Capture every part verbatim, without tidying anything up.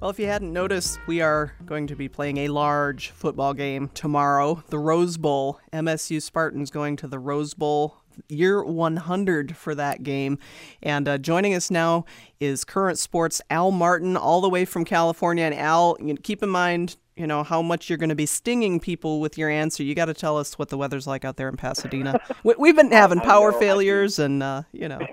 Well, if you hadn't noticed, we are going to be playing a large football game tomorrow, the Rose Bowl. M S U Spartans going to the Rose Bowl, year one hundred for that game. And uh, joining us now is Current Sports' Al Martin, all the way from California. And Al, you know, keep in mind, you know, how much you're going to be stinging people with your answer. You got to tell us what the weather's like out there in Pasadena. we, we've been having power know, failures and, uh, you know,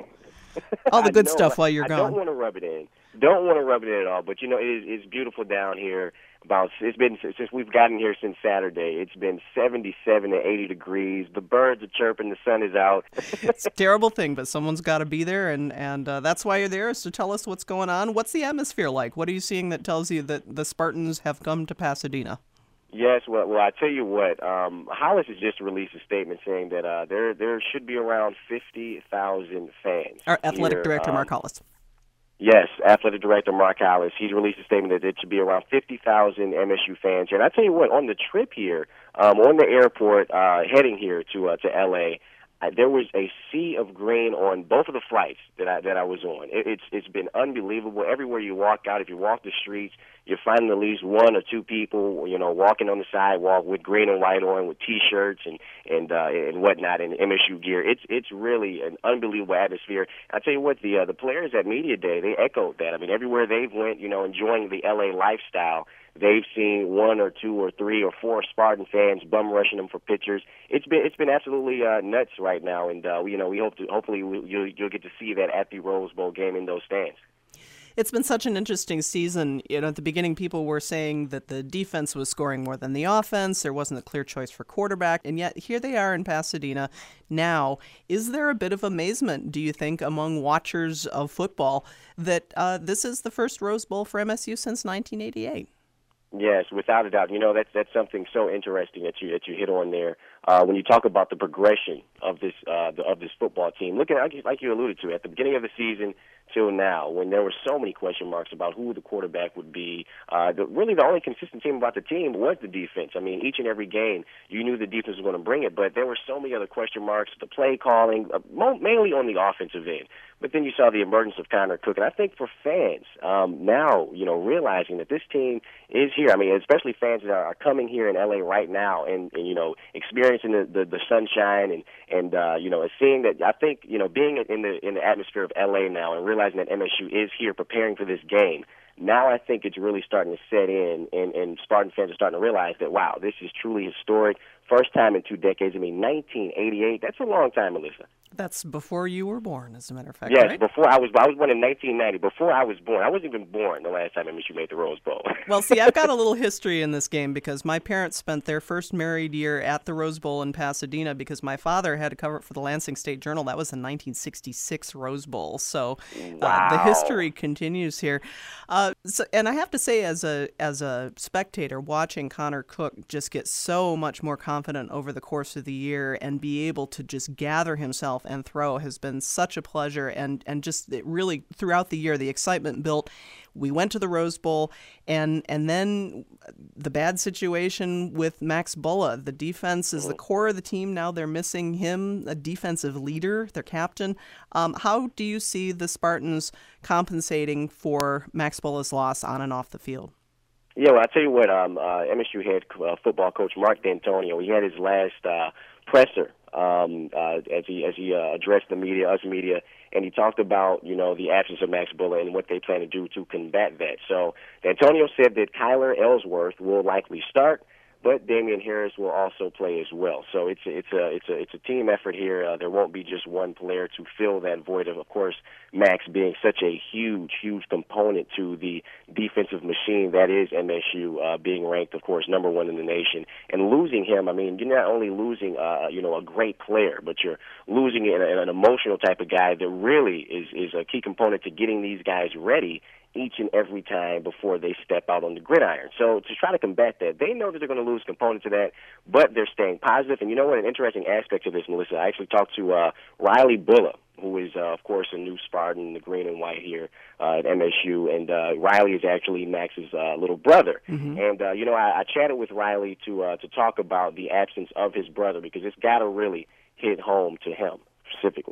all the good know, stuff while you're I gone. I don't want to rub it in. Don't want to rub it in at all, but you know, it is, it's beautiful down here. About it's been since we've gotten here since Saturday. It's been seventy-seven to eighty degrees. The birds are chirping. The sun is out. It's a terrible thing, but someone's got to be there, and and uh, that's why you're there, is to tell us what's going on. What's the atmosphere like? What are you seeing that tells you that the Spartans have come to Pasadena? Yes, well, well, I tell you what. Um, Hollis has just released a statement saying that uh, there there should be around fifty thousand fans. Our athletic here. director, um, Mark Hollis. Yes, athletic director Mark Hollis. He's released a statement that it should be around fifty thousand M S U fans here. And I tell you what, on the trip here, um, on the airport, uh, heading here to uh, to L A, I, there was a sea of green on both of the flights that I that I was on. It, it's it's been unbelievable. Everywhere you walk out, if you walk the streets, you're finding at least one or two people, you know, walking on the sidewalk with green and white on, with T-shirts and and uh, and whatnot, and M S U gear. It's it's really an unbelievable atmosphere. I tell you what, the uh, the players at Media Day, they echoed that. I mean, everywhere they've went, you know, enjoying the L A lifestyle, they've seen one or two or three or four Spartan fans bum rushing them for pictures. It's been it's been absolutely uh, nuts right now, and uh, you know, we hope to hopefully we'll, you'll you'll get to see that at the Rose Bowl game in those stands. It's been such an interesting season. You know, at the beginning, people were saying that the defense was scoring more than the offense. There wasn't a clear choice for quarterback. And yet, here they are in Pasadena now. Is there a bit of amazement, do you think, among watchers of football that uh, this is the first Rose Bowl for M S U since nineteen eighty-eight? Yes, without a doubt. You know, that's that's something so interesting that you that you hit on there. Uh, when you talk about the progression of this uh, the, of this football team, looking at, like you alluded to, at the beginning of the season till now, when there were so many question marks about who the quarterback would be, uh, the, really the only consistent team about the team was the defense. I mean, each and every game, you knew the defense was going to bring it, but there were so many other question marks, the play calling, uh, mainly on the offensive end. But then you saw the emergence of Connor Cook. And I think for fans, um, now, you know, realizing that this team is here, I mean, especially fans that are, are coming here in L A right now and, and you know, experiencing the, the, the sunshine and, and uh, you know, seeing that, I think, you know, being in the in the atmosphere of L A now and realizing that M S U is here preparing for this game, now I think it's really starting to set in, and, and Spartan fans are starting to realize that, wow, this is truly historic. First time in two decades. I mean, nineteen eighty-eight, that's a long time, Melissa. That's before you were born, as a matter of fact, yes, right? before I was I was born in nineteen ninety. Before I was born. I wasn't even born the last time M S U made the Rose Bowl. Well, see, I've got a little history in this game because my parents spent their first married year at the Rose Bowl in Pasadena because my father had to cover it for the Lansing State Journal. That was the nineteen sixty-six Rose Bowl. So wow. uh, the history continues here. Uh, so, and I have to say, as a as a spectator, watching Connor Cook just get so much more confident over the course of the year and be able to just gather himself and throw has been such a pleasure. And, and just it really, throughout the year, the excitement built. We went to the Rose Bowl, and and then the bad situation with Max Bulla. The defense is the core of the team. Now they're missing him, a defensive leader, their captain. Um, how do you see the Spartans compensating for Max Bulla's loss on and off the field? Yeah, well, I tell you what, um, uh, M S U head uh, football coach Mark D'Antonio, he had his last uh, presser um, uh, as he as he uh, addressed the media, us media, and he talked about, you know, the absence of Max Bulla and what they plan to do to combat that. So D'Antonio said that Kyler Ellsworth will likely start, but Damian Harris will also play as well. So it's a, it's a it's a it's a team effort here. Uh, there won't be just one player to fill that void of, of course, Max being such a huge, huge component to the defensive machine that is M S U, uh, being ranked, of course, number one in the nation. And losing him, I mean, you're not only losing, uh, you know, a great player, but you're losing an, an emotional type of guy that really is is a key component to getting these guys ready each and every time before they step out on the gridiron. So to try to combat that, they know that they're going to lose components of that, but they're staying positive. And you know what? An interesting aspect of this, Melissa, I actually talked to uh, Riley Bulla, who is, uh, of course, a new Spartan, the green and white here uh, at M S U. And uh, Riley is actually Max's uh, little brother. Mm-hmm. And, uh, you know, I, I chatted with Riley to uh, to talk about the absence of his brother because it's got to really hit home to him specifically.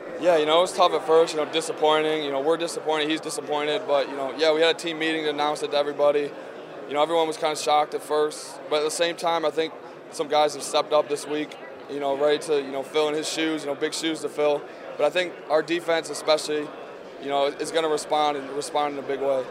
Yeah, you know, it was tough at first, you know, disappointing. You know, we're disappointed, he's disappointed. But, you know, yeah, we had a team meeting to announce it to everybody. You know, everyone was kind of shocked at first. But at the same time, I think some guys have stepped up this week, you know, ready to, you know, fill in his shoes, you know, big shoes to fill. But I think our defense especially, you know, is going to respond and respond in a big way.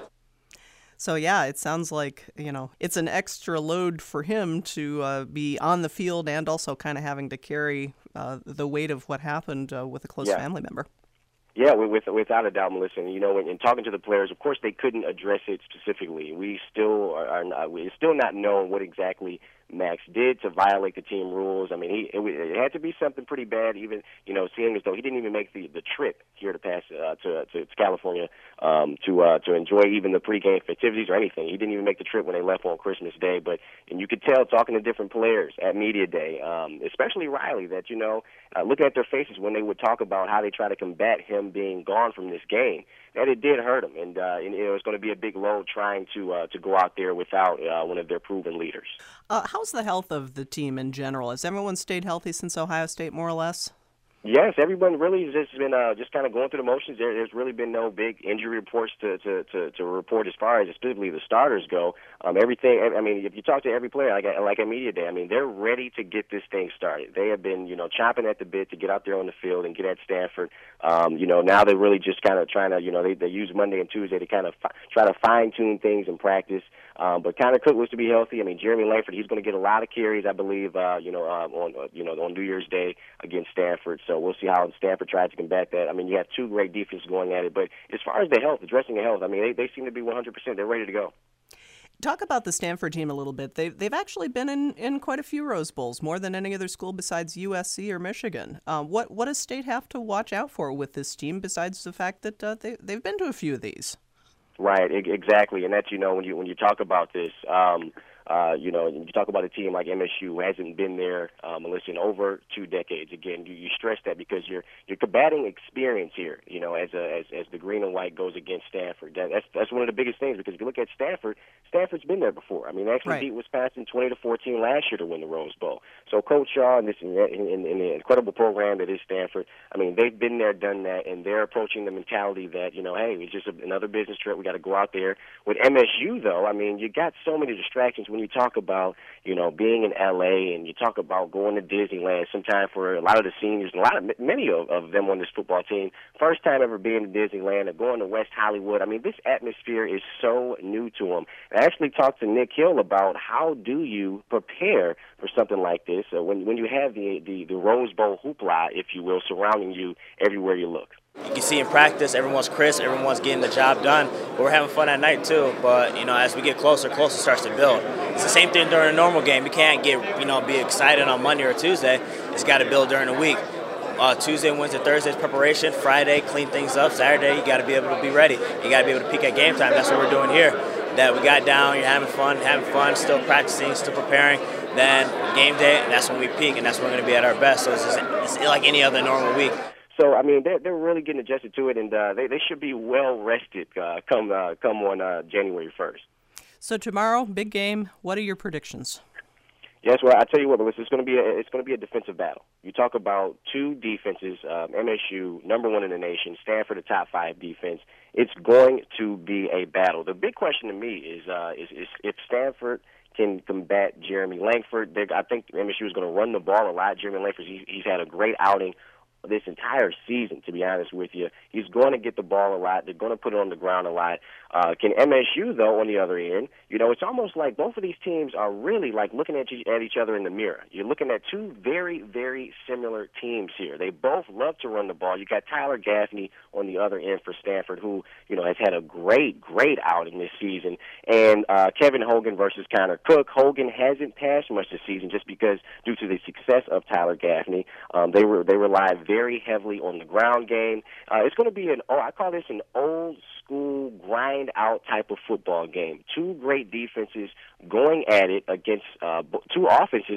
So, yeah, it sounds like, you know, it's an extra load for him to uh, be on the field and also kind of having to carry uh, the weight of what happened uh, with a close Yeah. family member. Yeah, with, without a doubt, Melissa. And, you know, in, in talking to the players, of course, they couldn't address it specifically. We still are, are not, we're still not knowing what exactly Max did to violate the team rules. I mean, he it, it had to be something pretty bad, even, you know, seeing as though he didn't even make the, the trip here to pass uh, to, to to California um, to uh, to enjoy even the pregame festivities or anything. He didn't even make the trip when they left on Christmas Day. But and you could tell talking to different players at media day, um, especially Riley, that you know, uh, looking at their faces when they would talk about how they try to combat him being gone from this game, that it did hurt him, and, uh, and it was going to be a big load trying to uh, to go out there without uh, one of their proven leaders. Uh, how's the health of the team in general? Has everyone stayed healthy since Ohio State, more or less? Yes, everyone really has just been uh, just kind of going through the motions. There, there's really been no big injury reports to, to, to, to report as far as specifically the starters go. Um, everything. I mean, if you talk to every player, like like at media day, I mean, they're ready to get this thing started. They have been, you know, chomping at the bit to get out there on the field and get at Stanford. Um, you know, now they're really just kind of trying to, you know, they they use Monday and Tuesday to kind of fi- try to fine tune things in practice. Um, but Connor Cook was to be healthy. I mean, Jeremy Langford, he's going to get a lot of carries, I believe, uh, you know, um, on uh, you know on New Year's Day against Stanford. So we'll see how Stanford tries to combat that. I mean, you have two great defenses going at it. But as far as the health, addressing the health, I mean, they, they seem to be one hundred percent. They're ready to go. Talk about the Stanford team a little bit. They've, they've actually been in, in quite a few Rose Bowls, more than any other school besides U S C or Michigan. Uh, what what does State have to watch out for with this team besides the fact that uh, they, they've been to a few of these? Right, exactly, and that's, you know, when you when you talk about this, um, uh, you know, you talk about a team like M S U who hasn't been there, um, Melissa, in over two decades. Again, you, you stress that because you're you're combating experience here. You know, as a, as as the green and white goes against Stanford, that, that's that's one of the biggest things because if you look at Stanford, Stanford's been there before. I mean, they actually Right. beat Wisconsin twenty to fourteen last year to win the Rose Bowl. So Coach Shaw and this in, in, in the incredible program that is Stanford, I mean, they've been there, done that, and they're approaching the mentality that, you know, hey, it's just a, another business trip. We got to go out there. With M S U, though, I mean, you got so many distractions when you talk about, you know, being in L A and you talk about going to Disneyland. Sometime for a lot of the seniors, and a lot of many of, of them on this football team, first time ever being to Disneyland or going to West Hollywood. I mean, this atmosphere is so new to them. I actually talked to Nick Hill about how do you prepare for something like this uh, when when you have the, the the Rose Bowl hoopla, if you will, surrounding you everywhere you look. You can see in practice, everyone's crisp, everyone's getting the job done. But we're having fun at night too. But you know, as we get closer, closer starts to build. It's the same thing during a normal game. You can't get you know be excited on Monday or Tuesday. It's got to build during the week. Uh, Tuesday, Wednesday, Thursday's preparation. Friday, clean things up. Saturday, you got to be able to be ready. You got to be able to peak at game time. That's what we're doing here. That we got down. You're having fun, having fun, still practicing, still preparing. Then game day, that's when we peak, and that's when we're going to be at our best. So it's, just, it's like any other normal week. So I mean, they're they're really getting adjusted to it, and uh, they they should be well rested uh, come uh, come on uh, January first. So tomorrow, big game. What are your predictions? Yes, well, I tell you what, Melissa, it's going to be a, it's going to be a defensive battle. You talk about two defenses, um, M S U number one in the nation, Stanford a top five defense. It's going to be a battle. The big question to me is uh, is, is if Stanford can combat Jeremy Langford. They, I think M S U is going to run the ball a lot. Jeremy Langford, he, he's had a great outing this entire season, to be honest with you. He's going to get the ball a lot. They're going to put it on the ground a lot. Uh, can M S U, though, on the other end, you know, it's almost like both of these teams are really like looking at, each, at each other in the mirror. You're looking at two very, very similar teams here. They both love to run the ball. You got Tyler Gaffney on the other end for Stanford, who, you know, has had a great, great outing this season. And uh, Kevin Hogan versus Connor Cook. Hogan hasn't passed much this season just because due to the success of Tyler Gaffney. Um, they were they rely very heavily on the ground game. Uh, it's going to be an, oh, I call this an old school grind out type of football game. Two great defenses going at it against uh, two offenses that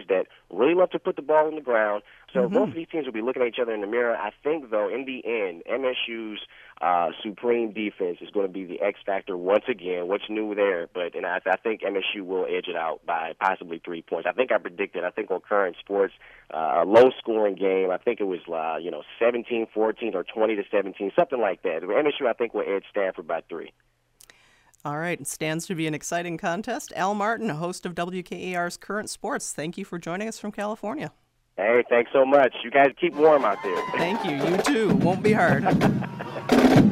really love to put the ball on the ground. So Mm-hmm. both of these teams will be looking at each other in the mirror. I think, though, in the end, M S U's uh, supreme defense is going to be the X factor once again. What's new there? But and I, I think M S U will edge it out by possibly three points. I think I predicted, I think on Current Sports, uh, a low-scoring game. I think it was, uh, you know, seventeen fourteen or twenty to seventeen, something like that. M S U, I think, will edge Stanford by three. All right, it stands to be an exciting contest. Al Martin, host of W K A R's Current Sports, thank you for joining us from California. Hey, thanks so much. You guys keep warm out there. Thank you. You too. Won't be hard.